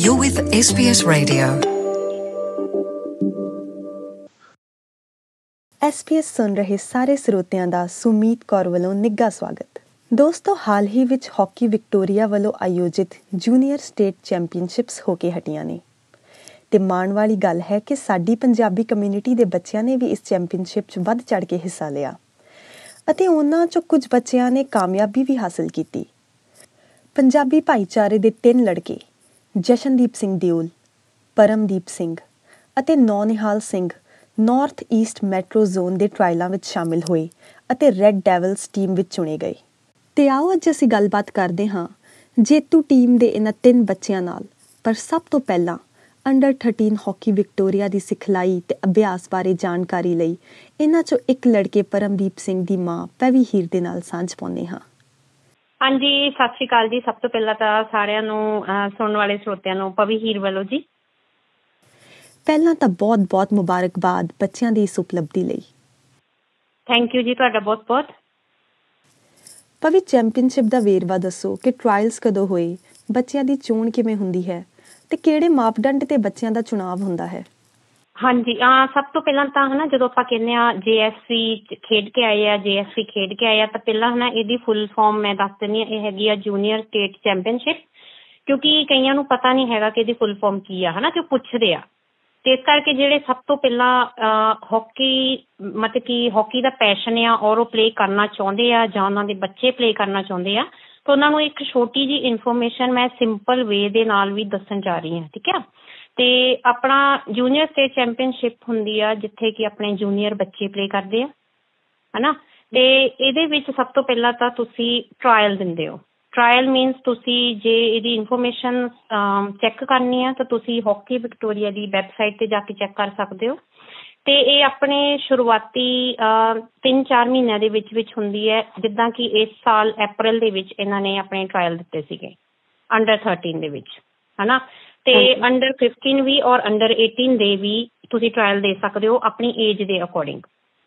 You're with SBS Radio. SBS ਸੁਣ ਰਹੇ ਸਾਰੇ ਸਰੋਤਿਆਂ ਦਾ ਸੁਮੀਤ ਕੌਰ ਵੱਲੋਂ ਨਿੱਘਾ ਸਵਾਗਤ। ਦੋਸਤੋ, ਹਾਲ ਹੀ ਵਿੱਚ ਹਾਕੀ ਵਿਕਟੋਰੀਆ ਵੱਲੋਂ ਆਯੋਜਿਤ ਜੂਨੀਅਰ ਸਟੇਟ ਚੈਂਪੀਅਨਸ਼ਿਪਸ ਹੋ ਕੇ ਹਟੀਆਂ ਨੇ ਤੇ ਮਾਣ ਵਾਲੀ ਗੱਲ ਹੈ ਕਿ ਸਾਡੀ ਪੰਜਾਬੀ ਕਮਿਊਨਿਟੀ ਦੇ ਬੱਚਿਆਂ ਨੇ ਵੀ ਇਸ ਚੈਂਪੀਅਨਸ਼ਿਪ 'ਚ ਵੱਧ ਚੜ੍ਹ ਕੇ ਹਿੱਸਾ ਲਿਆ ਅਤੇ ਉਹਨਾਂ 'ਚੋਂ ਕੁਝ ਬੱਚਿਆਂ ਨੇ ਕਾਮਯਾਬੀ ਵੀ ਹਾਸਲ ਕੀਤੀ। ਪੰਜਾਬੀ ਭਾਈਚਾਰੇ ਦੇ 3 ਲੜਕੇ ਜਸ਼ਨਦੀਪ ਸਿੰਘ ਦਿਓਲ, ਪਰਮਦੀਪ ਸਿੰਘ ਅਤੇ Naunihal Singh north east metro zone ਦੇ ਟਰਾਇਲਾਂ ਵਿੱਚ ਸ਼ਾਮਿਲ ਹੋਏ ਅਤੇ ਰੈੱਡ ਡੈਵਲਸ ਟੀਮ ਵਿੱਚ ਚੁਣੇ ਗਏ। ਤੇ ਆਓ ਅੱਜ ਅਸੀਂ ਗੱਲਬਾਤ ਕਰਦੇ ਹਾਂ ਜੇਤੂ ਟੀਮ ਦੇ ਇਹਨਾਂ 3 ਬੱਚਿਆਂ ਨਾਲ। ਪਰ ਸਭ ਤੋਂ ਪਹਿਲਾਂ ਅੰਡਰ 13 ਹਾਕੀ ਵਿਕਟੋਰੀਆ ਦੀ ਸਿਖਲਾਈ ਤੇ ਅਭਿਆਸ ਬਾਰੇ ਜਾਣਕਾਰੀ ਲਈ ਇਹਨਾਂ 'ਚੋਂ ਇੱਕ ਲੜਕੇ ਪਰਮਦੀਪ ਸਿੰਘ ਦੀ ਮਾਂ ਪਵੀ ਹੀਰ ਦੇ ਨਾਲ ਸਾਂਝ ਪਾਉਂਦੇ ਹਾਂ। ਹਾਂਜੀ, ਸਤਿ ਸ਼੍ਰੀ ਅਕਾਲ ਜੀ। ਸਭ ਤੋਂ ਪਹਿਲਾਂ ਤਾਂ ਸਾਰਿਆਂ ਨੂੰ ਸੁਣਨ ਵਾਲੇ ਸਰੋਤਿਆਂ ਨੂੰ ਪਵੀ ਹੀਰ ਵੱਲੋਂ ਜੀ ਪਹਿਲਾਂ ਤਾਂ ਬਹੁਤ ਮੁਬਾਰਕਬਾਦ ਬੱਚਿਆਂ ਦੀ ਇਸ ਉਪਲਬਧੀ ਲਈ। ਥੈਂਕ ਯੂ ਜੀ, ਤੁਹਾਡਾ ਬਹੁਤ। ਪਵੀ, ਚੈਂਪੀਅਨਸ਼ਿਪ ਦਾ ਵੇਰਵਾ ਦੱਸੋ ਕਿ ਟਰਾਇਲਸ ਕਦੋਂ ਹੋਏ, ਬੱਚਿਆਂ ਦੀ ਚੋਣ ਕਿਵੇਂ ਹੁੰਦੀ ਹੈ ਤੇ ਕਿਹੜੇ ਮਾਪਦੰਡ ਤੇ ਬੱਚਿਆਂ ਦਾ ਚੁਣਾਵ ਹੁੰਦਾ ਹੈ? ਹਾਂਜੀ, ਸਭ ਤੋਂ ਪਹਿਲਾਂ ਤਾਂ ਜਦੋਂ ਆਪਾਂ ਕਹਿੰਦੇ ਹਾਂ JSC ਖੇਡ ਕੇ ਆਏ ਆ, JSC ਖੇਡ ਕੇ ਆਏ ਆ, ਤਾਂ ਪਹਿਲਾਂ ਇਹਦੀ ਫੁੱਲ ਫਾਰਮ ਮੈਂ ਦੱਸ ਦਿੰਦੀ ਹਾਂ। ਇਹ ਹੈਗੀ ਆ ਜੂਨੀਅਰ ਸਟੇਟ ਚੈਂਪੀਅਨਸ਼ਿਪ, ਕਿਉਂਕਿ ਕਈਆਂ ਨੂੰ ਪਤਾ ਨਹੀਂ ਹੈਗਾ ਕਿ ਇਹਦੀ ਫੁੱਲ ਫਾਰਮ ਕੀ ਆ, ਤੇ ਉਹ ਪੁੱਛਦੇ ਆ। ਤੇ ਇਸ ਕਰਕੇ ਜਿਹੜੇ ਸਭ ਤੋਂ ਪਹਿਲਾਂ ਹਾਕੀ ਮਤਲਬ ਕਿ ਹਾਕੀ ਦਾ ਪੈਸ਼ਨ ਆ ਔਰ ਉਹ ਪਲੇਅ ਕਰਨਾ ਚਾਹੁੰਦੇ ਆ ਜਾਂ ਉਹਨਾਂ ਦੇ ਬੱਚੇ ਪਲੇਅ ਕਰਨਾ ਚਾਹੁੰਦੇ ਆ, ਤਾਂ ਉਹਨਾਂ ਨੂੰ ਇੱਕ ਛੋਟੀ ਜਿਹੀ ਇਨਫੋਰਮੇਸ਼ਨ ਮੈਂ ਸਿੰਪਲ ਵੇ ਦੇ ਨਾਲ ਵੀ ਦੱਸਣ ਜਾ ਰਹੀ ਹਾਂ, ਠੀਕ ਆ। ਤੇ ਆਪਣਾ ਜੂਨੀਅਰ ਸਟੇਟ ਚੈਂਪੀਅਨਸ਼ਿਪ ਹੁੰਦੀ ਆ ਜਿੱਥੇ ਕਿ ਆਪਣੇ ਜੂਨੀਅਰ ਬੱਚੇ ਪਲੇਅ ਕਰਦੇ ਆ, ਹਨਾ। ਤੇ ਇਹਦੇ ਵਿੱਚ ਸਭ ਤੋਂ ਪਹਿਲਾਂ ਤਾਂ ਤੁਸੀਂ ਟਰਾਇਲ ਦਿੰਦੇ ਹੋ। ਟਰਾਇਲ ਮੀਨਸ ਤੁਸੀਂ ਜੇ ਇਹਦੀ ਇਨਫੋਰਮੇਸ਼ਨ ਚੈੱਕ ਕਰਨੀ ਆ ਤਾਂ ਤੁਸੀਂ ਹਾਕੀ ਵਿਕਟੋਰੀਆ ਦੀ ਵੈਬਸਾਈਟ 'ਤੇ ਜਾ ਕੇ ਚੈੱਕ ਕਰ ਸਕਦੇ ਹੋ। ਤੇ ਇਹ ਆਪਣੇ ਸ਼ੁਰੂਆਤੀ 3-4 ਮਹੀਨਿਆਂ ਦੇ ਵਿੱਚ ਹੁੰਦੀ ਹੈ। ਜਿੱਦਾਂ ਕਿ ਇਸ ਸਾਲ ਅਪ੍ਰੈਲ ਦੇ ਵਿੱਚ ਇਹਨਾਂ ਨੇ ਆਪਣੇ ਟਰਾਇਲ ਦਿੱਤੇ ਸੀਗੇ ਅੰਡਰ 13 ਦੇ ਵਿੱਚ, ਹਨਾ। ਤੇ ਅੰਡਰ 15 ਵੀ ਔਰ ਅੰਡਰ 18 ਦੇ ਵੀ ਤੁਸੀਂ ਟਰਾਇਲ ਦੇ ਸਕਦੇ ਹੋ ਆਪਣੀ ਏਜ ਦੇ ਅਕੋਰਡਿੰਗ,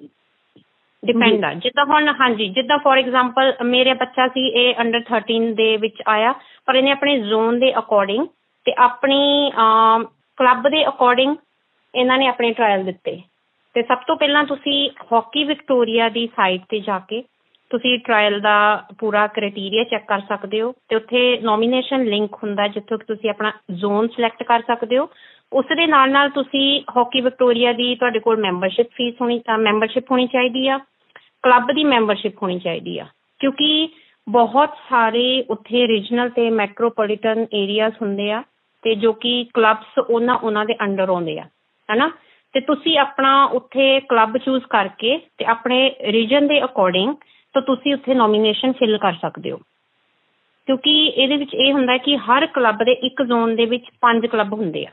ਡਿਪੈਂਡ ਆ। ਜਿੱਦਾਂ ਹੁਣ ਜਿੱਦਾਂ ਫੋਰ ਐਗਜ਼ਾਮਪਲ ਮੇਰਾ ਬੱਚਾ ਸੀ, ਇਹ ਅੰਡਰ 13 ਦੇ ਵਿੱਚ ਆਇਆ, ਪਰ ਇਹਨੇ ਆਪਣੇ ਜ਼ੋਨ ਦੇ ਅਕੋਰਡਿੰਗ ਤੇ ਆਪਣੀ ਕਲੱਬ ਦੇ ਅਕੋਰਡਿੰਗ ਇਹਨਾਂ ਨੇ ਆਪਣੇ ਟਰਾਇਲ ਦਿੱਤੇ। ਤੇ ਸਭ ਤੋਂ ਪਹਿਲਾਂ ਤੁਸੀਂ ਹਾਕੀ ਵਿਕਟੋਰੀਆ ਦੀ ਸਾਈਟ 'ਤੇ ਜਾ ਕੇ ਤੁਸੀਂ ਟਰਾਇਲ ਦਾ ਪੂਰਾ ਕ੍ਰਾਈਟੀਰੀਆ ਚੈੱਕ ਕਰ ਸਕਦੇ ਹੋ ਤੇ ਉੱਥੇ ਨੋਮੀਨੇਸ਼ਨ ਲਿੰਕ ਹੁੰਦਾ ਜਿੱਥੋਂ ਕਿ ਤੁਸੀਂ ਆਪਣਾ ਜ਼ੋਨ ਸਿਲੈਕਟ ਕਰ ਸਕਦੇ ਹੋ। ਉਸ ਦੇ ਨਾਲ ਤੁਸੀਂ ਹਾਕੀ ਵਿਕਟੋਰੀਆ ਦੀ ਤੁਹਾਡੇ ਕੋਲ ਮੈਂਬਰਸ਼ਿਪ ਹੋਣੀ ਚਾਹੀਦੀ ਆ, ਕਲੱਬ ਦੀ ਮੈਂਬਰਸ਼ਿਪ ਹੋਣੀ ਚਾਹੀਦੀ ਆ, ਕਿਉਂਕਿ ਬਹੁਤ ਸਾਰੇ ਉੱਥੇ ਰੀਜਨਲ ਤੇ ਮੈਟਰੋਪੋਲੀਟਨ ਏਰੀਆਜ਼ ਹੁੰਦੇ ਆ ਤੇ ਜੋ ਕਿ ਕਲੱਬਸ ਉਹਨਾਂ ਦੇ ਅੰਡਰ ਆਉਂਦੇ ਆ, ਹਨਾ। ਤੇ ਤੁਸੀਂ ਆਪਣਾ ਉੱਥੇ ਕਲੱਬ ਚੂਜ਼ ਕਰਕੇ ਤੇ ਆਪਣੇ ਰੀਜਨ ਦੇ ਅਕੋਰਡਿੰਗ ਤਾਂ ਤੁਸੀਂ ਉੱਥੇ ਨੋਮੀਨੇਸ਼ਨ ਫਿਲ ਕਰ ਸਕਦੇ ਹੋ, ਕਿਉਂਕਿ ਇਹਦੇ ਵਿੱਚ ਇਹ ਹੁੰਦਾ ਕਿ ਹਰ ਕਲੱਬ ਦੇ ਇੱਕ ਜ਼ੋਨ ਦੇ ਵਿੱਚ 5 ਕਲੱਬ ਹੁੰਦੇ ਆ।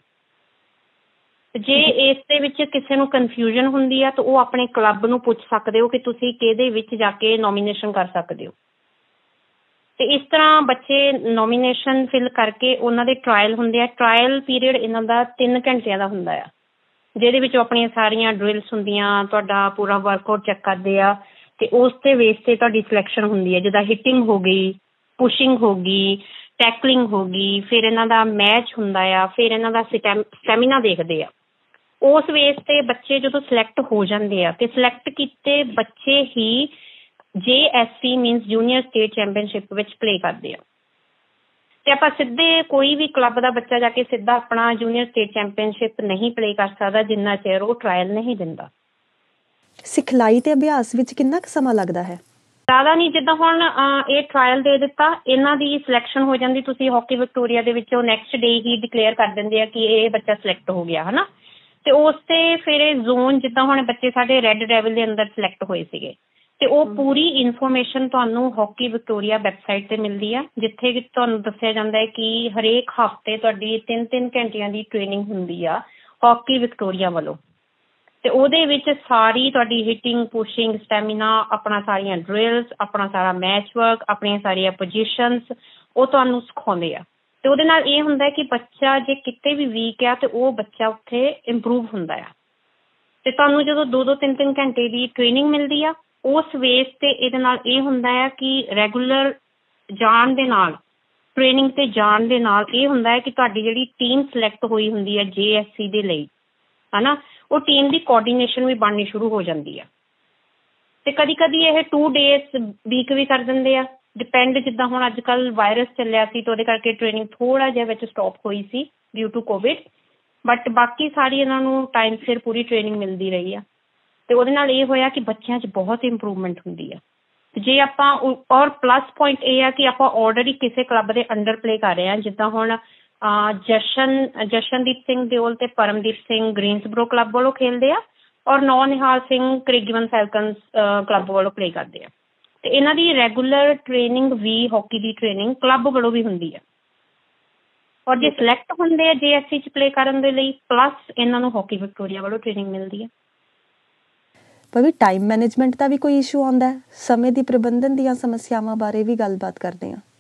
ਜੇ ਇਸ ਦੇ ਵਿੱਚ ਕਿਸੇ ਨੂੰ ਕਨਫਿਊਜ਼ਨ ਹੁੰਦੀ ਆ ਤਾਂ ਉਹ ਆਪਣੇ ਕਲੱਬ ਨੂੰ ਪੁੱਛ ਸਕਦੇ ਹੋ ਕਿ ਤੁਸੀਂ ਕਿਹਦੇ ਵਿੱਚ ਜਾ ਕੇ ਨੋਮੀਨੇਸ਼ਨ ਕਰ ਸਕਦੇ ਹੋ। ਤੇ ਇਸ ਤਰ੍ਹਾਂ ਬੱਚੇ ਨੋਮੀਨੇਸ਼ਨ ਫਿਲ ਕਰਕੇ ਉਹਨਾਂ ਦੇ ਟਰਾਇਲ ਹੁੰਦੇ ਆ। ਟਰਾਇਲ ਪੀਰੀਅਡ ਇਹਨਾਂ ਦਾ 3 ਘੰਟਿਆਂ ਦਾ ਹੁੰਦਾ ਆ, ਜਿਹਦੇ ਵਿੱਚ ਆਪਣੀਆਂ ਸਾਰੀਆਂ ਡਰਿਲਸ ਹੁੰਦੀਆਂ, ਤੁਹਾਡਾ ਪੂਰਾ ਵਰਕਆਊਟ ਚੈੱਕ ਕਰਦੇ ਆ ਤੇ ਉਸ ਦੇ ਬੇਸ 'ਤੇ ਤੁਹਾਡੀ ਸਿਲੈਕਸ਼ਨ ਹੁੰਦੀ ਹੈ। ਜਿੱਦਾਂ ਹਿੱਟਿੰਗ ਹੋ ਗਈ, ਪੁਸ਼ਿੰਗ ਹੋ ਗਈ, ਟੈਕਲਿੰਗ ਹੋ ਗਈ, ਫਿਰ ਇਹਨਾਂ ਦਾ ਮੈਚ ਹੁੰਦਾ ਆ, ਫਿਰ ਇਹਨਾਂ ਦਾ ਸਟੈਮੀਨਾ ਦੇਖਦੇ ਆ। ਉਸ ਬੇਸ 'ਤੇ ਬੱਚੇ ਜਦੋਂ ਸਿਲੈਕਟ ਹੋ ਜਾਂਦੇ ਆ ਤੇ ਸਿਲੈਕਟ ਕੀਤੇ ਬੱਚੇ ਹੀ JSC means junior state championship ਵਿੱਚ ਪਲੇਅ ਕਰਦੇ ਆ। ਤੇ ਆਪਾਂ ਸਿੱਧੇ ਕੋਈ ਵੀ ਕਲੱਬ ਦਾ ਬੱਚਾ ਜਾ ਕੇ ਸਿੱਧਾ ਆਪਣਾ ਜੂਨੀਅਰ ਸਟੇਟ ਚੈਂਪੀਅਨਸ਼ਿਪ ਨਹੀਂ ਪਲੇਅ ਕਰ ਸਕਦਾ ਜਿੰਨਾ ਚਿਰ ਉਹ ਟਰਾਇਲ ਨਹੀਂ ਦਿੰਦਾ। ਸਿਖਲਾਈ ਤੇ ਅਭਿਆਸ ਵਿੱਚ ਕਿੰਨਾ ਕੁ ਸਮਾਂ ਲੱਗਦਾ ਹੈ? ਜ਼ਿਆਦਾ ਨਹੀਂ। ਜਿੱਦਾਂ ਹੁਣ ਇਹ ਟਰਾਇਲ ਦੇ ਦਿੱਤਾ, ਇਹਨਾਂ ਦੀ ਸਿਲੈਕਸ਼ਨ ਹੋ ਜਾਂਦੀ, ਤੁਸੀਂ ਹਾਕੀ ਵਿਕਟੋਰੀਆ ਦੇ ਵਿੱਚੋਂ ਨੈਕਸਟ ਡੇ ਹੀ ਡਿਕਲੇਅਰ ਕਰ ਦਿੰਦੇ ਆ ਕਿ ਇਹ ਬੱਚਾ ਸਿਲੈਕਟ ਹੋ ਗਿਆ, ਹਨਾ। ਤੇ ਉਸ ਤੇ ਫਿਰ ਇਹ ਜ਼ੋਨ, ਜਿੱਦਾਂ ਹੁਣ ਬੱਚੇ ਸਾਡੇ ਰੈੱਡ ਡੈਵਲ ਦੇ ਅੰਦਰ ਸਿਲੈਕਟ ਹੋਏ ਸੀਗੇ, ਤੇ ਉਹ ਪੂਰੀ ਇਨਫੋਰਮੇਸ਼ਨ ਤੁਹਾਨੂੰ ਹਾਕੀ ਵਿਕਟੋਰੀਆ ਵੈਬਸਾਈਟ 'ਤੇ ਮਿਲਦੀ ਆ, ਜਿੱਥੇ ਕਿ ਤੁਹਾਨੂੰ ਦੱਸਿਆ ਜਾਂਦਾ ਹੈ ਕਿ ਹਰੇਕ ਹਫ਼ਤੇ ਤੁਹਾਡੀ 3-3 ਘੰਟਿਆਂ ਦੀ ਟ੍ਰੇਨਿੰਗ ਹੁੰਦੀ ਆ ਹਾਕੀ ਵਿਕਟੋਰੀਆ ਵੱਲੋਂ। ਤੇ ਉਹਦੇ ਵਿੱਚ ਸਾਰੀ ਤੁਹਾਡੀ ਹਿੱਟਿੰਗ, ਪੁਸ਼ਿੰਗ, ਸਟੈਮੀਨਾ, ਆਪਣਾ ਸਾਰੀਆਂ ਡਰਿਲਸ, ਆਪਣਾ ਸਾਰਾ ਮੈਚ ਵਰਕ, ਆਪਣੀਆਂ ਸਾਰੀਆਂ ਪੋਜੀਸ਼ਨਸ ਉਹ ਤੁਹਾਨੂੰ ਸਿਖਾਉਂਦੇ ਆ। ਤੇ ਉਹਦੇ ਨਾਲ ਇਹ ਹੁੰਦਾ ਕਿ ਬੱਚਾ ਜੇ ਕਿਤੇ ਵੀ ਵੀਕ ਆ ਤੇ ਉਹ ਬੱਚਾ ਉੱਥੇ ਇੰਪਰੂਵ ਹੁੰਦਾ ਆ। ਤੇ ਤੁਹਾਨੂੰ ਜਦੋਂ 2-2, 3-3 ਘੰਟੇ ਦੀ ਟ੍ਰੇਨਿੰਗ ਮਿਲਦੀ ਆ, ਉਸ ਬੇਸ 'ਤੇ ਇਹਦੇ ਨਾਲ ਇਹ ਹੁੰਦਾ ਆ ਕਿ ਰੈਗੂਲਰ ਜਾਣ ਦੇ ਨਾਲ ਟ੍ਰੇਨਿੰਗ ਤੇ ਜਾਣ ਦੇ ਨਾਲ ਇਹ ਹੁੰਦਾ ਹੈ ਕਿ ਤੁਹਾਡੀ ਜਿਹੜੀ ਟੀਮ ਸਿਲੈਕਟ ਹੋਈ ਹੁੰਦੀ ਹੈ JSC ਦੇ ਲਈ, ਹੈ ਨਾ, ਉਹ ਟੀਮ ਦੀ ਕੋਆਰਡੀਨੇਸ਼ਨ ਵੀ ਬਣਨੀ ਸ਼ੁਰੂ ਹੋ ਜਾਂਦੀ ਆ। ਤੇ ਕਦੀ ਕਦੀ ਇਹ 2 days ਵੀਕ ਵੀ ਕਰ ਦਿੰਦੇ ਆ, ਡਿਪੈਂਡ, ਜਿੱਦਾਂ ਹੁਣ ਅੱਜ ਕੱਲ੍ਹ ਵਾਇਰਸ ਚੱਲਿਆ ਸੀ ਤਾਂ ਉਹਦੇ ਕਰਕੇ ਟ੍ਰੇਨਿੰਗ ਥੋੜ੍ਹਾ ਜਿਹਾ ਵਿੱਚ ਸਟਾਪ ਹੋਈ ਸੀ ਡਿਊ ਟੂ ਕੋਵਿਡ, ਬਟ ਬਾਕੀ ਸਾਰੀ ਇਹਨਾਂ ਨੂੰ ਟਾਈਮ ਸਿਰ ਪੂਰੀ ਟ੍ਰੇਨਿੰਗ ਮਿਲਦੀ ਰਹੀ ਆ। ਤੇ ਉਹਦੇ ਨਾਲ ਇਹ ਹੋਇਆ ਕਿ ਬੱਚਿਆਂ 'ਚ ਬਹੁਤ ਇੰਪਰੂਵਮੈਂਟ ਹੁੰਦੀ ਆ। ਜੇ ਆਪਾਂ ਔਰ ਪਲੱਸ ਪੁਆਇੰਟ ਇਹ ਆ ਕਿ ਆਪਾਂ ਆਲਰੇਡੀ ਕਿਸੇ ਕਲੱਬ ਦੇ ਅੰਡਰ ਪਲੇ ਕਰ ਰਹੇ ਹਾਂ, ਜਿੱਦਾਂ ਹੁਣ ਜਸ਼ਨਦੀਪ ਸਿੰਘ ਦਿਓਲ ਤੇ ਪਰਮਦੀਪ ਸਿੰਘ ਗ੍ਰੀਨਸਬਰੋ ਕਲੱਬ ਵੱਲੋਂ ਖੇਲਦੇ ਆ, ਔਰ Nihal Singh Craigieburn Falcons club ਵੱਲੋਂ ਪਲੇ ਕਰਦੇ ਆ। ਤੇ ਇਹਨਾਂ ਦੀ ਰੈਗੂਲਰ ਟ੍ਰੇਨਿੰਗ ਵੀ, ਹਾਕੀ ਦੀ ਟ੍ਰੇਨਿੰਗ ਕਲੱਬ ਵੱਲੋਂ ਵੀ ਹੁੰਦੀ ਆ, ਔਰ ਜੇ ਸਿਲੈਕਟ ਹੁੰਦੇ ਆ JSC 'ਚ ਪਲੇ ਕਰਨ ਦੇ ਲਈ, ਪਲੱਸ ਇਹਨਾਂ ਨੂੰ ਹਾਕੀ ਵਿਕਟੋਰੀਆ ਵੱਲੋਂ ਟ੍ਰੇਨਿੰਗ ਮਿਲਦੀ ਆ। ਪਰ ਵੀ ਟਾਈਮ ਮੈਨੇਜਮੈਂਟ ਦਾ ਵੀ ਕੋਈ ਇਸ਼ੂ ਆਉਂਦਾ ਹੈ, ਸਮੇਂ ਦੀ ਪ੍ਰਬੰਧਨ ਦੀਆਂ ਸਮੱਸਿਆਵਾਂ ਬਾਰੇ ਵੀ ਗੱਲਬਾਤ ਕਰਦੇ ਹਾਂ।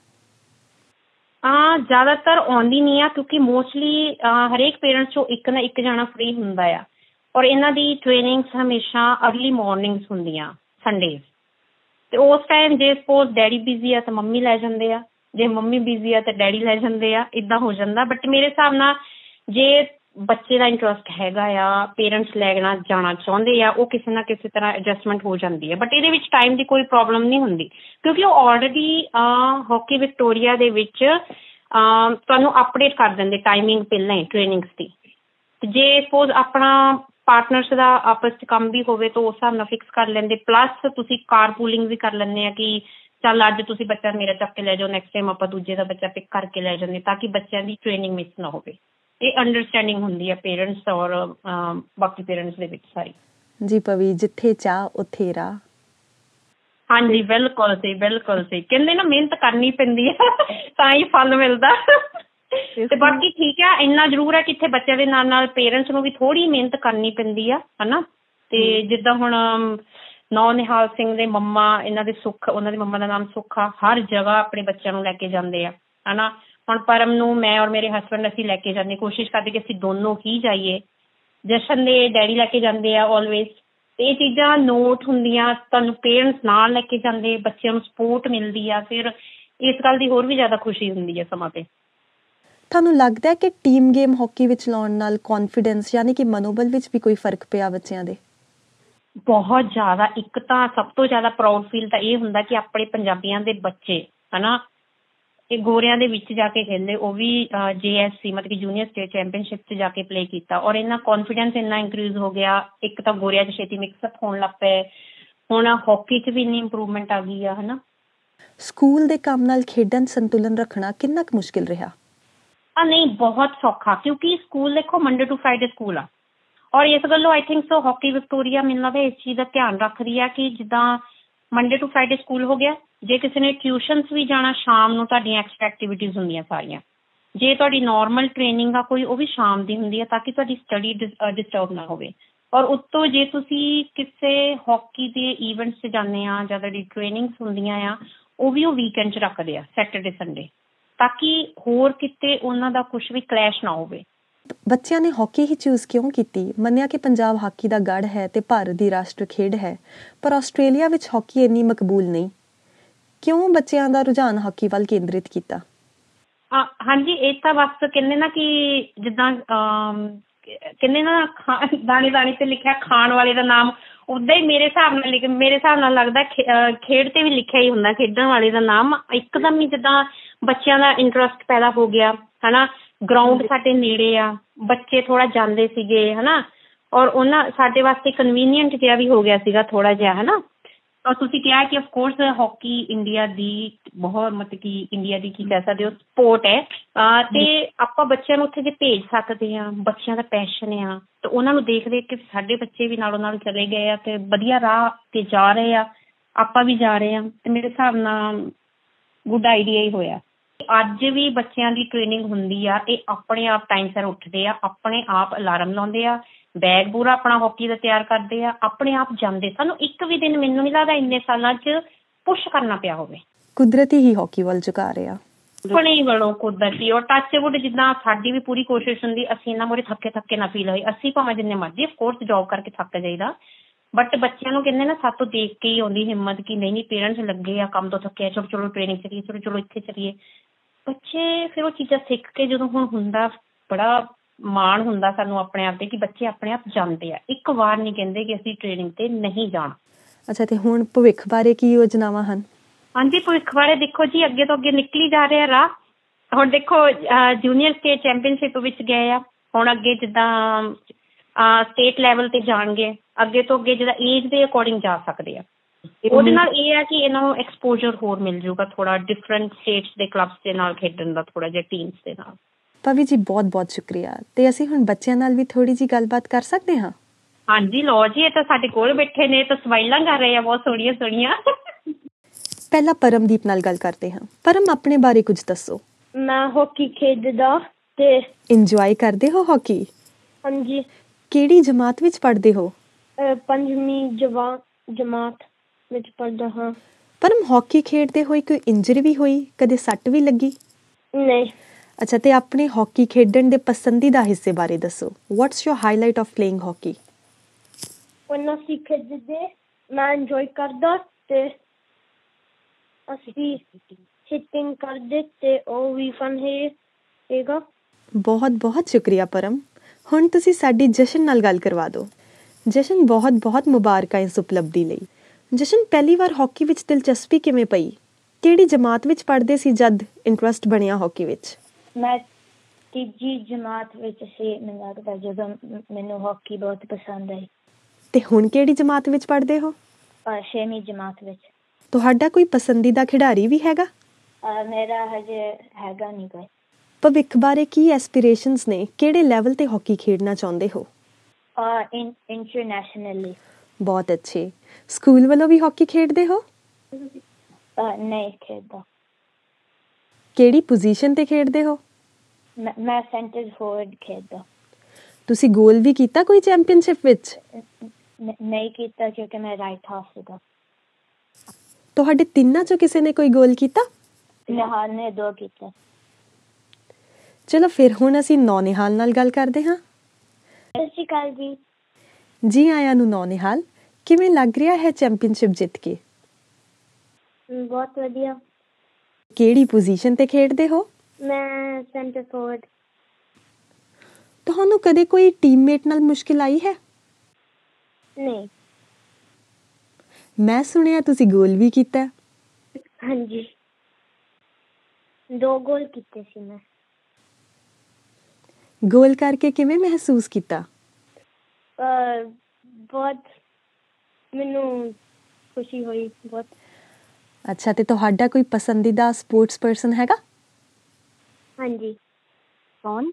ਜ਼ਿਆਦਾਤਰ ਆਉਂਦੀ ਨਹੀਂ ਆ, ਕਿਉਂਕਿ ਮੋਸਟਲੀ ਹਰੇਕ ਪੇਰੈਂਟਸ 'ਚੋਂ ਇੱਕ ਨਾ ਇੱਕ ਜਾਣਾ ਫ੍ਰੀ ਹੁੰਦਾ ਆ, ਔਰ ਇਹਨਾਂ ਦੀ ਟ੍ਰੇਨਿੰਗਸ ਹਮੇਸ਼ਾ ਅਰਲੀ ਮੋਰਨਿੰਗਸ ਹੁੰਦੀਆਂ ਸੰਡੇਜ਼। ਤੇ ਉਸ ਟਾਈਮ ਜੇ ਸਪੋਜ਼ ਡੈਡੀ ਬਿਜ਼ੀ ਆ ਤਾਂ ਮੰਮੀ ਲੈ ਜਾਂਦੇ ਆ, ਜੇ ਮੰਮੀ ਬਿਜ਼ੀ ਆ ਤਾਂ ਡੈਡੀ ਲੈ ਜਾਂਦੇ ਆ, ਇੱਦਾਂ ਹੋ ਜਾਂਦਾ। ਬਟ ਮੇਰੇ ਹਿਸਾਬ ਨਾਲ ਜੇ ਬੱਚੇ ਦਾ ਇੰਟਰਸਟ ਹੈਗਾ ਆ, ਪੇਰੈਂਟਸ ਲੈਣਾ ਜਾਣਾ ਚਾਹੁੰਦੇ ਆ, ਉਹ ਕਿਸੇ ਨਾ ਕਿਸੇ ਤਰ੍ਹਾਂ ਐਡਜਸਟਮੈਂਟ ਹੋ ਜਾਂਦੀ ਹੈ। ਬਟ ਇਹਦੇ ਵਿੱਚ ਟਾਈਮ ਦੀ ਕੋਈ ਪ੍ਰੋਬਲਮ ਨਹੀਂ ਹੁੰਦੀ, ਕਿਉਂਕਿ ਉਹ ਆਲਰੇਡੀ ਹਾਕੀ ਵਿਕਟੋਰੀਆ ਦੇ ਵਿੱਚ ਤੁਹਾਨੂੰ ਅਪਡੇਟ ਕਰ ਦਿੰਦੇ ਟਾਈਮਿੰਗ ਪਹਿਲਾਂ ਹੀ ਟ੍ਰੇਨਿੰਗਸ ਦੀ। ਜੇ ਸਪੋਜ਼ ਆਪਣਾ ਪਾਰਟਨਰਸ ਦਾ ਆਪਸ 'ਚ ਕੰਮ ਵੀ ਹੋਵੇ ਤਾਂ ਉਸ ਹਿਸਾਬ ਨਾਲ ਫਿਕਸ ਕਰ ਲੈਂਦੇ। ਪਲੱਸ ਤੁਸੀਂ ਕਾਰ ਪੂਲਿੰਗ ਵੀ ਕਰ ਲੈਂਦੇ ਆ ਕਿ ਚੱਲ ਅੱਜ ਤੁਸੀਂ ਬੱਚਾ ਮੇਰਾ ਚੱਕ ਕੇ ਲੈ ਜਾਓ, ਨੈਕਸਟ ਟਾਈਮ ਆਪਾਂ ਦੂਜੇ ਦਾ ਬੱਚਾ ਪਿਕ ਕਰਕੇ ਲੈ ਜਾਂਦੇ, ਤਾਂ ਕਿ ਬੱਚਿਆਂ ਦੀ ਟ੍ਰੇਨਿੰਗ ਮਿਸ ਨਾ ਹੋਵੇ। ਇਹ ਅੰਡਰਸਟੈਂਡਿੰਗ ਹੁੰਦੀ ਹੈ ਪੇਰੈਂਟਸ ਔਰ ਬਾਕੀ ਪੇਰੈਂਟਸ ਦੇ ਵਿੱਚ ਸਾਰੀ। ਜੀ ਪਵੀ, ਜਿੱਥੇ ਚਾਹ ਉੱਥੇ ਰਾਹ। ਹਾਂਜੀ, ਬਿਲਕੁਲ ਸਹੀ, ਬਿਲਕੁਲ ਸਹੀ। ਕਹਿੰਦੇ ਨਾ ਮਿਹਨਤ ਕਰਨੀ ਪੈਂਦੀ ਹੈ ਤਾਂ ਹੀ ਫਲ ਮਿਲਦਾ। ਤੇ ਬਾਕੀ ਠੀਕ ਆ, ਇੰਨਾ ਜ਼ਰੂਰ ਹੈ ਕਿ ਇੱਥੇ ਬੱਚਿਆਂ ਦੇ ਨਾਲ ਨਾਲ ਪੇਰੈਂਟਸ ਨੂੰ ਵੀ ਥੋੜ੍ਹੀ ਮਿਹਨਤ ਕਰਨੀ ਪੈਂਦੀ ਆ, ਹੈ ਨਾ। ਤੇ ਜਿੱਦਾਂ ਹੁਣ ਨਿਹਾਲ ਸਿੰਘ ਦੇ ਮੰਮਾ, ਇਹਨਾਂ ਦੇ ਸੁੱਖ, ਉਹਨਾਂ ਦੀ ਮੰਮਾ ਦਾ ਨਾਮ ਸੁੱਖ ਆ, ਹਰ ਜਗ੍ਹਾ ਆਪਣੇ ਬੱਚਿਆਂ ਨੂੰ ਲੈ ਕੇ ਜਾਂਦੇ ਆ, ਹੈ ਨਾ। ਹੁਣ ਪਰਮ ਨੂੰ ਮੈਂ ਔਰ ਮੇਰੇ ਹਸਬੈਂਡ ਅਸੀਂ ਲੈ ਕੇ ਜਾਂਦੇ, ਕੋਸ਼ਿਸ਼ ਕਰਦੇ ਕਿ ਅਸੀਂ ਦੋਨੋਂ ਹੀ ਜਾਈਏ। ਜਸ਼ਨ ਦੇ ਡੈਡੀ ਲੈ ਕੇ ਜਾਂਦੇ ਆ ਆਲਵੇਜ਼। ਤੇ ਇਹ ਚੀਜ਼ਾਂ ਨੋਟ ਹੁੰਦੀਆਂ, ਤੁਹਾਨੂੰ ਪੇਰੈਂਟਸ ਨਾਲ ਲੈ ਕੇ ਜਾਂਦੇ, ਬੱਚਿਆਂ ਨੂੰ ਸਪੋਰਟ ਮਿਲਦੀ ਆ, ਫਿਰ ਇਸ ਗੱਲ ਦੀ ਹੋਰ ਵੀ ਜ਼ਿਆਦਾ ਖੁਸ਼ੀ ਹੁੰਦੀ ਹੈ ਸਮਾਂ 'ਤੇ। ਤੁਹਾਨੂੰ ਲੱਗਦਾ ਹੈ ਕਿ ਟੀਮ ਗੇਮ ਹਾਕੀ ਵਿੱਚ ਲਾਉਣ ਨਾਲ ਕੌਨਫੀਡੈਂਸ ਯਾਨੀ ਕਿ ਮਨੋਬਲ ਵਿੱਚ ਵੀ ਕੋਈ ਫਰਕ ਪਿਆ ਬੱਚਿਆਂ ਦੇ? ਬਹੁਤ ਜ਼ਿਆਦਾ। ਇੱਕ ਤਾਂ ਸਭ ਤੋਂ ਜ਼ਿਆਦਾ ਪ੍ਰਾਊਡ ਫੀਲ ਤਾਂ ਇਹ ਹੁੰਦਾ ਕਿ ਆਪਣੇ ਪੰਜਾਬੀਆਂ ਦੇ ਬੱਚੇ, ਹੈ ਨਾ, ਇਹ ਗੋਰਿਆਂ ਦੇ ਵਿੱਚ ਜਾ ਕੇ ਖੇਲੇ, ਉਹ ਵੀ JSC ਮਤਲਬ ਕਿ ਜੂਨੀਅਰ ਸਟੇਟ ਚੈਂਪੀਅਨਸ਼ਿਪ 'ਚ ਜਾ ਕੇ ਪਲੇ ਕੀਤਾ, ਔਰ ਇਹਨਾਂ ਕੌਨਫੀਡੈਂਸ ਇੰਨਾ ਇੰਕਰੀਜ਼ ਹੋ ਗਿਆ। ਇੱਕ ਤਾਂ ਗੋਰਿਆਂ 'ਚ ਛੇਤੀ ਮਿਕਸਅਪ ਹੋਣ ਲੱਗ ਪਏ, ਹੁਣ ਹਾਕੀ 'ਚ ਵੀ ਇੰਨੀ ਇੰਪਰੂਵਮੈਂਟ ਆ ਗਈ ਆ, ਹੈ ਨਾ। ਸਕੂਲ ਦੇ ਕੰਮ ਨਾਲ ਖੇਡਾਂ ਸੰਤੁਲਨ ਰੱਖਣਾ ਕਿੰਨਾ ਕੁ ਮੁਸ਼ਕਿਲ ਰਿਹਾ? ਨਹੀਂ, ਬਹੁਤ ਸੌਖਾ, ਕਿਉਂਕਿ ਸਕੂਲ ਦੇਖੋ ਮੰਡੇ ਟੂ ਫਰਾਈਡੇ ਸਕੂਲ ਆ, ਔਰ ਇਸ ਗੱਲੋਂ I think so hockey Victoria ਮੈਨੂੰ ਲੱਗਦਾ ਇਸ ਚੀਜ਼ ਦਾ ਧਿਆਨ ਰੱਖ ਰਹੀ ਆ ਕਿ ਜਿੱਦਾਂ ਮੰਡੇ ਟੂ ਫਰਾਈਡੇ ਸਕੂਲ ਹੋ ਗਿਆ, ਜੇ ਕਿਸੇ ਨੇ ਟਿਊਸ਼ਨਸ ਵੀ ਜਾਣਾ ਸ਼ਾਮ ਨੂੰ ਤੁਹਾਡੀਆਂ ਐਕਸਟਰਾ ਐਕਟੀਵਿਟੀਜ਼ ਹੁੰਦੀਆਂ ਸਾਰੀਆਂ। ਜੇ ਤੁਹਾਡੀ ਨੋਰਮਲ ਟ੍ਰੇਨਿੰਗ ਆ ਕੋਈ, ਉਹ ਵੀ ਸ਼ਾਮ ਦੀ ਹੁੰਦੀ ਆ ਤਾਂ ਕਿ ਤੁਹਾਡੀ ਸਟੱਡੀ ਡਿਸਟਰਬ ਨਾ ਹੋਵੇ। ਔਰ ਉੱਤੋਂ ਜੇ ਤੁਸੀਂ ਕਿਸੇ ਹਾਕੀ ਦੇ ਈਵੈਂਟਸ 'ਚ ਜਾਂਦੇ ਆ ਜਾਂ ਤੁਹਾਡੀ ਟ੍ਰੇਨਿੰਗਸ ਹੁੰਦੀਆਂ ਆ, ਉਹ ਵੀ ਉਹ ਵੀਕਐਂਡ 'ਚ ਰੱਖਦੇ ਆ, ਸੈਟਰਡੇ ਸੰਡੇ, ਤਾਂ ਕਿ ਹੋਰ ਕਿਤੇ ਉਹਨਾਂ ਦਾ ਕੁਛ ਵੀ ਕਲੈਸ਼ ਨਾ ਹੋਵੇ। ਬੱਚਿਆਂ ਨੇ ਹਾਕੀ ਹੀ ਚੂਜ਼ ਕਿਉਂ ਕੀਤੀ? ਮੰਨਿਆ ਕਿ ਪੰਜਾਬ ਹਾਕੀ ਦਾ ਗੜ੍ਹ ਹੈ ਤੇ ਭਾਰਤ ਦੀ ਰਾਸ਼ਟਰ ਖੇਡ ਹੈ, ਪਰ ਆਸਟ੍ਰੇਲੀਆ ਵਿੱਚ ਹਾਕੀ ਇੰਨੀ ਮਕਬੂਲ ਨਹੀਂ। ਕਿਉਂ ਬੱਚਿਆਂ ਦਾ ਰੁਝਾਨ ਹਾਕੀ ਵੱਲ ਕੇਂਦਰਿਤ ਕੀਤਾ? ਹਾਂਜੀ, ਇਹ ਤਾਂ ਬਸ ਕਹਿੰਦੇ ਨਾ ਕਿ ਜਿੱਦਾਂ ਕਹਿੰਦੇ ਨਾ ਦਾਣੇ ਦਾਣੇ ਤੇ ਲਿਖਿਆ ਖਾਣ ਵਾਲੇ ਦਾ ਨਾਮ, ਉੱਦਾਂ ਹੀ ਮੇਰੇ ਹਿਸਾਬ ਨਾਲ ਲੱਗਦਾ ਖੇਡ ਤੇ ਵੀ ਲਿਖਿਆ ਹੀ ਹੁੰਦਾ ਖੇਡਣ ਵਾਲੇ ਦਾ ਨਾਮ। ਇੱਕਦਮ ਹੀ ਜਿੱਦਾਂ ਬੱਚਿਆਂ ਦਾ ਇੰਟਰਸਟ ਪੈਦਾ ਹੋ ਗਿਆ, ਹੈ ਨਾ। ਗਰਾਊਂਡ ਸਾਡੇ ਨੇੜੇ ਆ, ਬੱਚੇ ਥੋੜ੍ਹਾ ਜਾਂਦੇ ਸੀਗੇ, ਹੈ ਨਾ, ਔਰ ਉਹਨਾਂ ਸਾਡੇ ਵਾਸਤੇ ਕਨਵੀਨੀਅੰਟ ਜਿਹਾ ਵੀ ਹੋ ਗਿਆ ਸੀਗਾ ਥੋੜ੍ਹਾ ਜਿਹਾ, ਹੈ ਨਾ। ਔਰ ਤੁਸੀਂ ਕਿਹਾ ਕਿ ਅਫਕੋਰਸ ਹਾਕੀ ਇੰਡੀਆ ਦੀ ਬਹੁਤ ਮਤਲਬ ਕਿ ਇੰਡੀਆ ਦੀ ਕੀ ਕਹਿ ਸਕਦੇ ਹੋ ਸਪੋਰਟ ਹੈ, ਤੇ ਆਪਾਂ ਬੱਚਿਆਂ ਨੂੰ ਉੱਥੇ ਜੇ ਭੇਜ ਸਕਦੇ ਹਾਂ, ਬੱਚਿਆਂ ਦਾ ਪੈਸ਼ਨ ਆ, ਤੇ ਉਹਨਾਂ ਨੂੰ ਦੇਖ ਦੇਖ ਕੇ ਸਾਡੇ ਬੱਚੇ ਵੀ ਨਾਲੋਂ ਨਾਲ ਚਲੇ ਗਏ ਆ ਤੇ ਵਧੀਆ ਰਾਹ ਤੇ ਜਾ ਰਹੇ ਆ, ਆਪਾਂ ਵੀ ਜਾ ਰਹੇ ਹਾਂ। ਤੇ ਮੇਰੇ ਹਿਸਾਬ ਨਾਲ ਗੁੱਡ ਆਈਡੀਆ ਹੀ ਹੋਇਆ। ਅੱਜ ਵੀ ਬੱਚਿਆਂ ਦੀ ਟ੍ਰੇਨਿੰਗ ਹੁੰਦੀ ਆ, ਇਹ ਆਪਣੇ ਆਪ ਟਾਈਮ ਸਿਰ ਉੱਠਦੇ ਆ, ਆਪਣੇ ਆਪ ਅਲਾਰਮ ਲਾਉਂਦੇ ਆ, ਬੈਗ ਪੂਰਾ ਆਪਣਾ ਹਾਕੀ ਦਾ ਤਿਆਰ ਕਰਦੇ ਆ, ਆਪਣੇ ਆਪ ਜਾਂਦੇ। ਸਾਨੂੰ ਇੱਕ ਵੀ ਦਿਨ ਮੈਨੂੰ ਨਹੀਂ ਲੱਗਦਾ ਇੰਨੇ ਸਾਲਾਂ 'ਚ ਪੁਸ਼ ਕਰਨਾ ਪਿਆ ਹੋਵੇ। ਕੁਦਰਤੀ ਹੀ ਹਾਕੀ ਵੱਲ ਝੁਕਾ ਰਿਹਾ, ਆਪਣੇ ਵੱਲੋਂ ਕੁਦਰਤੀ। ਔਰ ਟੱਚਵੁੱਡ ਜਿੱਦਾਂ ਸਾਡੀ ਵੀ ਪੂਰੀ ਕੋਸ਼ਿਸ਼ ਹੁੰਦੀ ਅਸੀਂ ਇਹਨਾਂ ਮੂਹਰੇ ਥੱਕੇ ਨਾ ਫੀਲ ਹੋਏ। ਅਸੀਂ ਭਾਵੇਂ ਜਿੰਨੇ ਮਰਜ਼ੀ ਅਫਕੋਰਸ ਜੋਬ ਕਰਕੇ ਥੱਕ ਜਾਈਦਾ, ਬਟ ਬੱਚਿਆਂ ਨੂੰ ਕਹਿੰਦੇ ਨਾ ਸਾਤੋਂ ਦੇਖ ਕੇ ਹੀ ਆਉਂਦੀ ਹਿੰਮਤ ਕਿ ਨਹੀਂ ਪੇਰੈਂਟਸ ਲੱਗੇ ਆ ਕੰਮ ਤੋਂ ਥੱਕੇ, ਚਲੋ ਟ੍ਰੇਨਿੰਗ ਚਲੀਏ, ਚਲੋ ਇੱਥੇ ਚਲੀਏ। ਬੱਚੇ ਫਿਰ ਉਹ ਚੀਜ਼ਾਂ ਸਿੱਖ ਕੇ ਜਦੋਂ ਹੁਣ ਹੁੰਦਾ, ਬੜਾ ਮਾਣ ਹੁੰਦਾ ਸਾਨੂੰ ਆਪਣੇ ਆਪ ਤੇ ਕਿ ਬੱਚੇ ਆਪਣੇ ਆਪ ਜਾਂਦੇ ਆ, ਇੱਕ ਵਾਰ ਨਹੀਂ ਕਹਿੰਦੇ ਕਿ ਅਸੀਂ ਟ੍ਰੇਨਿੰਗ ਤੇ ਨਹੀਂ ਜਾਣਾ। ਅੱਛਾ, ਤੇ ਹੁਣ ਭਵਿੱਖ ਬਾਰੇ ਕੀ ਯੋਜਨਾਵਾਂ ਹਨ? ਹਾਂਜੀ, ਭਵਿੱਖ ਬਾਰੇ ਦੇਖੋ ਜੀ, ਅੱਗੇ ਤੋਂ ਅੱਗੇ ਨਿਕਲੀ ਜਾ ਰਿਹਾ ਰਾਹ। ਹੁਣ ਦੇਖੋ ਜੂਨੀਅਰ ਸਟੇਟ ਚੈਂਪੀਅਨਸ਼ਿਪ ਵਿੱਚ ਗਏ ਆ, ਹੁਣ ਅੱਗੇ ਜਿੱਦਾਂ ਸਟੇਟ ਲੈਵਲ ਤੇ ਜਾਣਗੇ, ਅੱਗੇ ਤੋਂ ਅੱਗੇ ਜਿੱਦਾਂ ਏਜ ਦੇ ਅਕੋਰਡਿੰਗ ਜਾ ਸਕਦੇ ਆ। ਉਹਦੇ ਨਾਲ ਇਹ ਆ ਕਿ ਇਹਨਾਂ ਨੂੰ ਐਕਸਪੋਜ਼ਰ ਹੋਰ ਮਿਲ ਜੂਗਾ, ਥੋੜਾ ਡਿਫਰੈਂਟ ਸਟੇਟਸ ਦੇ ਕਲੱਬਸ ਦੇ ਨਾਲ ਖੇਡਣ ਦਾ, ਥੋੜਾ ਜਿਹਾ ਟੀਮਸ ਦੇ ਨਾਲ। ਪਵੀ ਜੀ, ਬਹੁਤ ਬਹੁਤ ਸ਼ੁਕਰੀਆ। ਤੇ ਅਸੀਂ ਹੁਣ ਬੱਚਿਆਂ ਨਾਲ ਵੀ ਥੋੜੀ ਜਿਹੀ ਗੱਲਬਾਤ ਕਰ ਸਕਦੇ ਹਾਂ? ਹਾਂਜੀ ਲਓ ਜੀ, ਇਹ ਤਾਂ ਸਾਡੇ ਕੋਲ ਬੈਠੇ ਨੇ, ਤਾਂ ਸਮਾਈਲਾਂ ਕਰ ਰਹੇ ਆ ਬਹੁਤ ਸੋਹਣੀਆਂ ਸੋਹਣੀਆਂ। ਪਹਿਲਾਂ ਪਰਮਦੀਪ ਨਾਲ ਗੱਲ ਕਰਦੇ ਹਾਂ। ਪਰਮ, ਆਪਣੇ ਬਾਰੇ ਕੁਝ ਦੱਸੋ। ਮੈਂ ਹਾਕੀ ਖੇਡਦਾ ਤੇ ਇੰਜੋਏ ਕਰਦੇ ਹੋ ਹਾਕੀ? ਹਾਂਜੀ। ਕਿਹੜੀ ਜਮਾਤ ਵਿੱਚ ਪੜ੍ਹਦੇ ਹੋ? 5ਵੀਂ ਜਮਾਤ ਵਿੱਚ ਪੜ੍ਹਦਾ ਹਾਂ। ਪਰਮ, ਹਾਕੀ ਖੇਡਦੇ ਹੋਏ ਕੋਈ ਇੰਜਰੀ ਵੀ ਹੋਈ? ਕਦੇ ਸੱਟ ਵੀ ਲੱਗੀ? ਨਹੀਂ। ਅੱਛਾ, ਤੇ ਆਪਣੇ ਹਾਕੀ ਖੇਡਣ ਦੇ ਪਸੰਦੀਦਾ ਹਿੱਸੇ ਬਾਰੇ ਦੱਸੋ। What's your highlight of playing hockey? when ਅਸੀਂ ਖੇਡਦੇ ਮੈਂ ਇੰਜੋਏ ਕਰਦਾ ਤੇ ਅਸੀਂ ਹਿੱਟਿੰਗ ਕਰਦੇ ਤੇ ਉਹ ਵੀ ਫਨ ਹੈਗਾ। ਬਹੁਤ ਬਹੁਤ ਸ਼ੁਕਰੀਆ ਪਰਮ। ਹੁਣ ਤੁਸੀਂ ਸਾਡੀ ਜਸ਼ਨ ਨਾਲ ਗੱਲ ਕਰਵਾ ਦਿਓ। ਜਸ਼ਨ, ਬਹੁਤ ਬਹੁਤ ਮੁਬਾਰਕਾਂ ਇਸ ਉਪਲਬਧੀ ਲਈ। ਜਸ਼ਨ, ਪਹਿਲੀ ਵਾਰ ਹਾਕੀ ਵਿੱਚ ਦਿਲਚਸਪੀ ਕਿਵੇਂ ਪਈ? ਕਿਹੜੀ ਜਮਾਤ ਵਿੱਚ ਪੜ੍ਹਦੇ ਸੀ ਜਦ ਇੰਟਰਸਟ ਬਣਿਆ ਹਾਕੀ ਵਿੱਚ? ਮੈਂ ਤੀਜੀ ਜਮਾਤ ਵਿੱਚ ਸੀ, ਮੈਨੂੰ ਲੱਗਦਾ, ਜਦੋਂ ਮੈਨੂੰ ਹਾਕੀ ਬਹੁਤ ਪਸੰਦ ਆਈ। ਤੇ ਹੁਣ ਕਿਹੜੀ ਜਮਾਤ ਵਿੱਚ ਪੜ੍ਹਦੇ ਹੋ? 6ਵੀਂ ਜਮਾਤ ਵਿੱਚ। ਤੁਹਾਡਾ ਕੋਈ ਪਸੰਦੀਦਾ ਖਿਡਾਰੀ ਵੀ ਹੈਗਾ? ਮੇਰਾ ਹਜੇ ਹੈਗਾ ਨਹੀਂ ਕੋਈ। ਭਵਿੱਖ ਬਾਰੇ ਕੀ ਐਸਪੀਰੇਸ਼ਨਸ ਨੇ? ਕਿਹੜੇ ਲੈਵਲ ਤੇ ਹਾਕੀ ਖੇਡਣਾ ਚਾਹੁੰਦੇ ਹੋ? ਇੰਟਰਨੈਸ਼ਨਲੀ। ਬਹੁਤ ਅੱਛੇ। ਸਕੂਲ ਵੱਲੋਂ ਵੀ ਹਾਕੀ ਖੇਡਦੇ ਹੋ? ਨਹੀਂ ਖੇਡਦਾ। ਕਿਹੜੀ ਪੋਜੀਸ਼ਨ ਤੇ ਖੇਡਦੇ ਹੋ? ਮੈਂ ਸੈਂਟਰ ਫੋਰਵਰਡ ਖੇਡਦਾ। ਤੁਸੀਂ ਗੋਲ ਵੀ ਕੀਤਾ ਕੋਈ ਚੈਂਪੀਅਨਸ਼ਿਪ ਵਿੱਚ? ਨਹੀਂ ਕੀਤਾ, ਕਿਉਂਕਿ ਮੈਂ ਰਾਈਟ ਹਾਫ ਸੀਗਾ। ਤੁਹਾਡੇ ਤਿੰਨਾਂ ਚੋਂ ਕਿਸੇ ਨੇ ਕੋਈ ਗੋਲ ਕੀਤਾ? ਨਿਹਾਲ ਨੇ 2 ਕੀਤਾ। ਚਲੋ ਫਿਰ ਹੁਣ ਅਸੀਂ ਨੌਨਿਹਾਲ ਨਾਲ ਗੱਲ ਕਰਦੇ ਹਾਂ। ਸਤਿ ਸ਼੍ਰੀ ਅਕਾਲ ਜੀ। ਜੀ ਆਇਆਂ ਨੂੰ ਨੌਨਿਹਾਲ। ਕਿਵੇਂ ਲੱਗ ਰਿਹਾ ਹੈ ਚੈਂਪੀਅਨਸ਼ਿਪ ਜਿੱਤ ਕੇ? ਬਹੁਤ ਵਧੀਆ। ਕਿਹੜੀ ਪੋਜੀਸ਼ਨ ਤੇ ਖੇਡਦੇ ਹੋ? ਮੈਂ ਸੈਂਟਰ ਫੋਰਵਰਡ। ਤੁਹਾਨੂੰ ਕਦੇ ਕੋਈ ਟੀਮਮੇਟ ਨਾਲ ਮੁਸ਼ਕਿਲ ਆਈ ਹੈ? ਨਹੀਂ। ਮੈਂ ਸੁਣਿਆ ਤੁਸੀਂ ਗੋਲ ਵੀ ਕੀਤਾ। ਹਾਂਜੀ, 2 ਗੋਲ ਕੀਤੇ ਸੀ ਮੈਂ। ਗੋਲ ਕਰਕੇ ਕਿਵੇਂ ਮਹਿਸੂਸ ਕੀਤਾ? ਬਹੁਤ ਮੈਨੂੰ ਖੁਸ਼ੀ ਹੋਈ ਬਹੁਤ। ਅੱਛਾ, ਤੇ ਤੁਹਾਡਾ ਕੋਈ ਪਸੰਦੀਦਾ ਸਪੋਰਟਸ ਪਰਸਨ ਹੈਗਾ? ਹਾਂਜੀ। ਕੌਣ?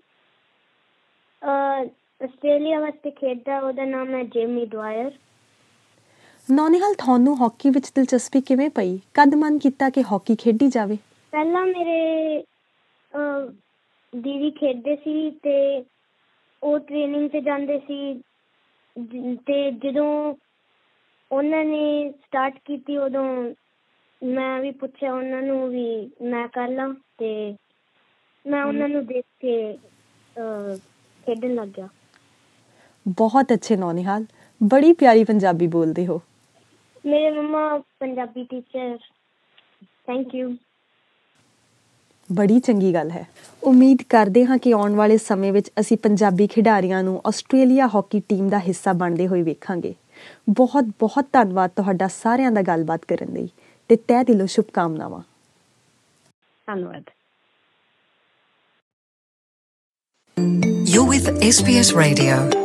ਆਸਟ੍ਰੇਲੀਆ ਵਾਸਤੇ ਖੇਡਦਾ, ਉਹਦਾ ਨਾਮ ਹੈ ਜੇਮੀ ਡਵਾਇਰ। ਨੌਨਿਹਾਲ, ਤੁਹਾਨੂੰ ਹਾਕੀ ਵਿੱਚ ਦਿਲਚਸਪੀ ਕਿਵੇਂ ਪਈ? ਕਦ ਮਨ ਕੀਤਾ ਕਿ ਹਾਕੀ ਖੇਡੀ ਜਾਵੇ? ਪਹਿਲਾਂ ਮੇਰੇ ਦੀਦੀ ਖੇਡਦੇ ਸੀ ਤੇ ਉਹ ਟ੍ਰੇਨਿੰਗ ਤੇ ਜਾਂਦੇ ਸੀ, ਤੇ ਜਦੋਂ ਉਹਨਾਂ ਨੇ ਸਟਾਰਟ ਕੀਤੀ ਉਦੋਂ ਮੈਂ ਵੀ ਪੁੱਛਿਆ ਉਹਨਾਂ ਨੂੰ ਵੀ ਮੈਂ ਕਰ ਲਾਂ, ਤੇ ਮੈਂ ਉਹਨਾਂ ਨੂੰ ਦੇਖ ਕੇ ਖੇਡਣ ਲੱਗ ਗਿਆ। ਬਹੁਤ ਅੱਛੇ ਨੌਨਿਹਾਲ, ਬੜੀ ਪਿਆਰੀ ਪੰਜਾਬੀ ਬੋਲਦੇ ਹੋ। ਮੇਰੇ mama Punjabi teacher. Thank you. ਬੜੀ ਚੰਗੀ ਗੱਲ ਹੈ। ਉਮੀਦ ਕਰਦੇ ਹਾਂ ਕਿ ਆਉਣ ਵਾਲੇ ਸਮੇਂ ਵਿੱਚ ਅਸੀਂ ਪੰਜਾਬੀ ਖਿਡਾਰੀਆਂ ਨੂੰ ਆਸਟ੍ਰੇਲੀਆ ਹਾਕੀ ਟੀਮ ਦਾ ਹਿੱਸਾ ਬਣਦੇ ਹੋਏ ਵੇਖਾਂਗੇ। ਬਹੁਤ ਬਹੁਤ ਧੰਨਵਾਦ ਤੁਹਾਡਾ ਸਾਰਿਆਂ ਦਾ ਗੱਲਬਾਤ ਕਰਨ ਲਈ, ਤੇ ਤਹਿ ਦਿਲੋਂ ਸ਼ੁਭਕਾਮਨਾਵਾਂ। ਧੰਨਵਾਦ। You're with SBS Radio.